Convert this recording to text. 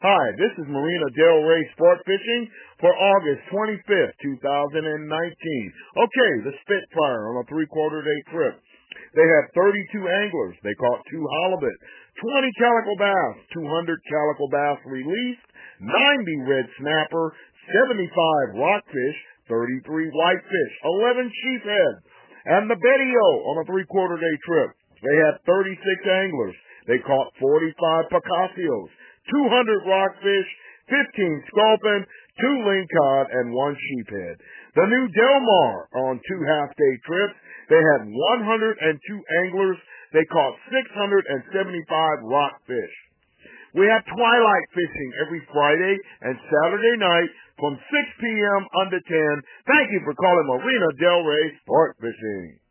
Hi, this is Marina Del Rey Sport Fishing for August 25th, 2019. Okay, the Spitfire on a three-quarter day trip. They had 32 anglers. They caught 2 halibut, 20 calico bass, 200 calico bass released, 90 red snapper, 75 rockfish, 33 whitefish, 11 sheephead, and the Betty-O on a three-quarter day trip. They had 36 anglers. They caught 45 picassios, 200 rockfish, 15 sculpin, 2 lingcod, and 1 sheephead. The new Del Mar on 2 half-day trips. They had 102 anglers. They caught 675 rockfish. We have twilight fishing every Friday and Saturday night from 6 p.m. unto 10. Thank you for calling Marina Del Rey Sport Fishing.